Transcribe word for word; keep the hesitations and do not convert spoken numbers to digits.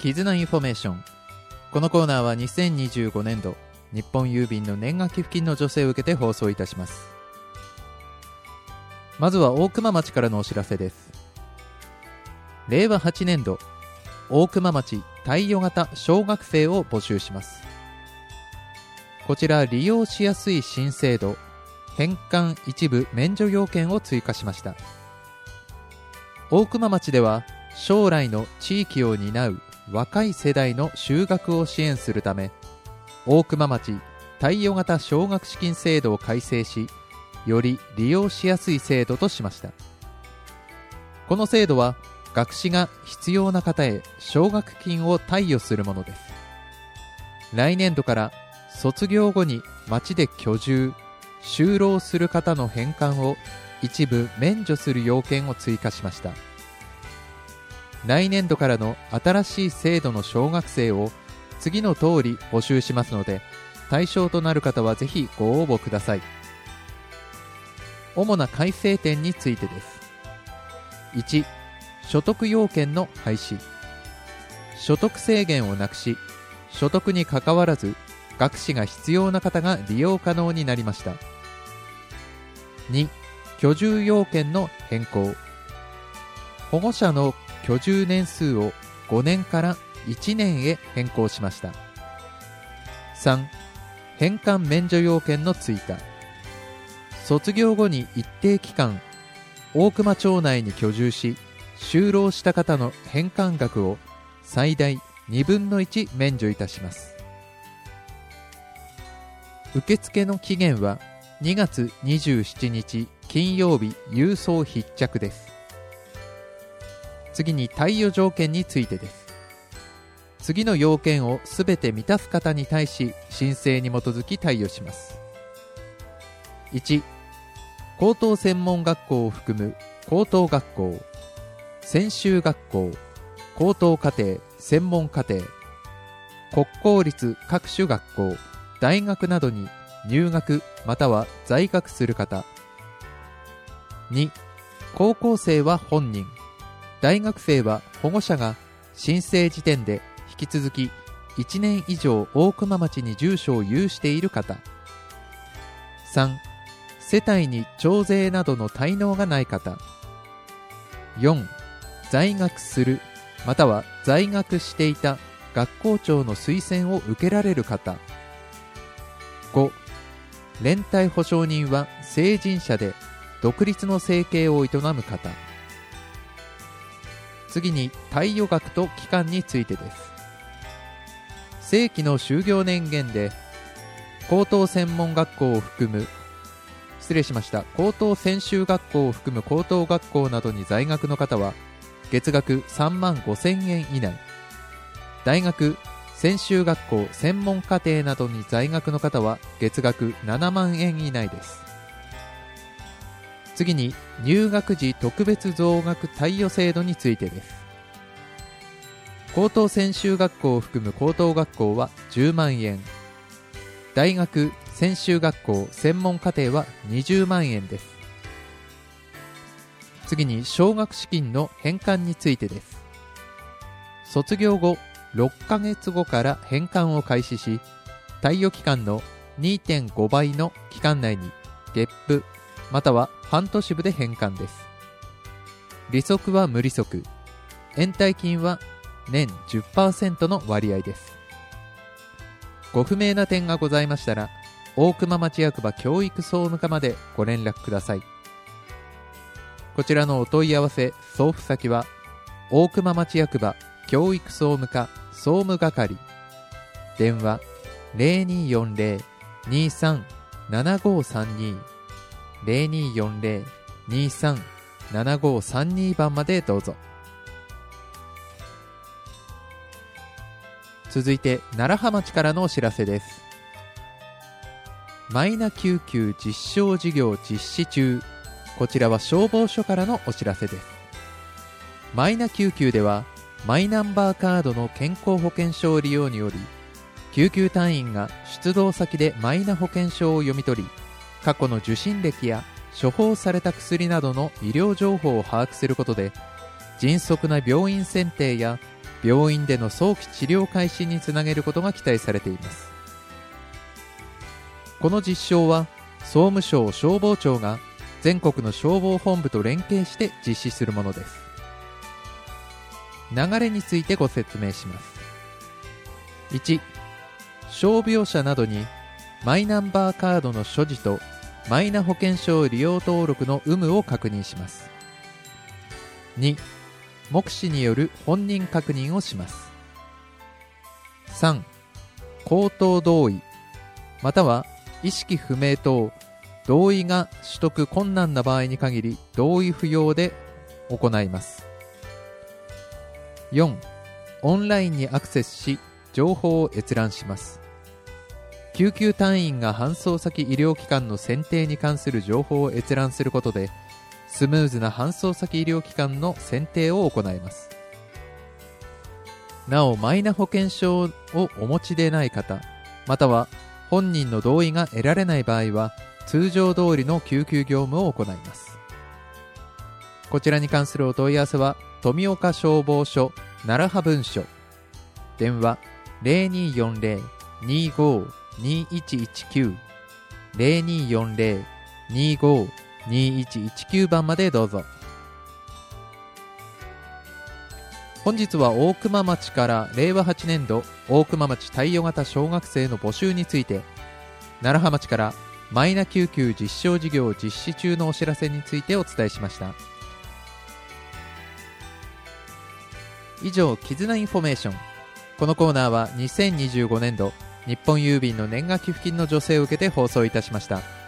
絆インフォメーション。このコーナーはにせんにじゅうごねんど日本郵便の年賀寄付金の助成を受けて放送いたします。まずは大熊町からのお知らせです。れいわはちねんど大熊町貸与型小学生を募集します。こちら利用しやすい新制度、返還一部免除要件を追加しました。大熊町では将来の地域を担う若い世代の就学を支援するため、大熊町貸与型奨学資金制度を改正し、より利用しやすい制度としました。この制度は学資が必要な方へ奨学金を貸与するものです。来年度から卒業後に町で居住、就労する方の返還を一部免除する要件を追加しました。来年度からの新しい制度の小学生を次の通り募集しますので、対象となる方はぜひご応募ください。主な改正点についてです。いち、所得要件の廃止。所得制限をなくし、所得にかかわらず学資が必要な方が利用可能になりました。に、居住要件の変更。保護者の居住年数をごねんからいちねんへ変更しました。さん、返還免除要件の追加。卒業後に一定期間大熊町内に居住し就労した方の返還額を最大にぶんのいち免除いたします。受付の期限はにがつにじゅうしちにち金曜日郵送必着です。次に貸与条件についてです。次の要件をすべて満たす方に対し申請に基づき貸与します。いち、高等専門学校を含む高等学校、専修学校、高等課程、専門課程、国公立各種学校、大学などに入学または在学する方。に、高校生は本人、大学生は保護者が申請時点で引き続きいちねん以上大熊町に住所を有している方。さん、世帯に徴税などの滞納がない方。よん、在学するまたは在学していた学校長の推薦を受けられる方。ご、連帯保証人は成人者で独立の生計を営む方。次に貸与額と期間についてです。正規の就業年限で高等専門学校を含む失礼しました高等専修学校を含む高等学校などに在学の方は月額さんまんごせんえん以内、大学、専修学校、専門課程などに在学の方は月額ななまんえん以内です。次に入学時特別増額貸与制度についてです。高等専修学校を含む高等学校はじゅうまんえん、大学、専修学校、専門課程はにじゅうまんえんです。次に奨学資金の返還についてです。卒業後ろっかげつごから返還を開始し、貸与期間の にてんごばいの期間内に月付または半年分で返還です。利息は無利息、延滞金は年 じゅっパーセント の割合です。ご不明な点がございましたら大熊町役場教育総務課までご連絡ください。こちらのお問い合わせ送付先は大熊町役場教育総務課総務係、電話 ゼロにーよんゼロ にーさん ななごーさんに ゼロにーよんゼロ にーさん ななごーさんに 番までどうぞ。続いて楢葉町からのお知らせです。マイナ救急実証事業実施中。こちらは消防署からのお知らせです。マイナ救急ではマイナンバーカードの健康保険証利用により、救急隊員が出動先でマイナ保険証を読み取り、過去の受診歴や処方された薬などの医療情報を把握することで、迅速な病院選定や病院での早期治療開始につなげることが期待されています。この実証は総務省消防庁が全国の消防本部と連携して実施するものです。流れについてご説明します。いち、傷病者などにマイナンバーカードの所持とマイナ保険証利用登録の有無を確認します。に、目視による本人確認をします。さん、口頭同意または意識不明等同意が取得困難な場合に限り同意不要で行います。よん、オンラインにアクセスし情報を閲覧します。救急隊員が搬送先医療機関の選定に関する情報を閲覧することでスムーズな搬送先医療機関の選定を行います。なお、マイナ保険証をお持ちでない方または本人の同意が得られない場合は通常通りの救急業務を行います。こちらに関するお問い合わせは富岡消防署楢葉分署、電話 ゼロにーよんゼロ にーごー にーいちいちきゅう ゼロにーよんゼロ にーごー にーいちいちきゅう 番までどうぞ。本日は大熊町かられいわはちねんど大熊町貸与型小学生の募集について、楢葉町からマイナ救急実証事業実施中のお知らせについてお伝えしました。以上、絆インフォメーション。このコーナーはにせんにじゅうごねんど日本郵便の年賀寄付金の助成を受けて放送いたしました。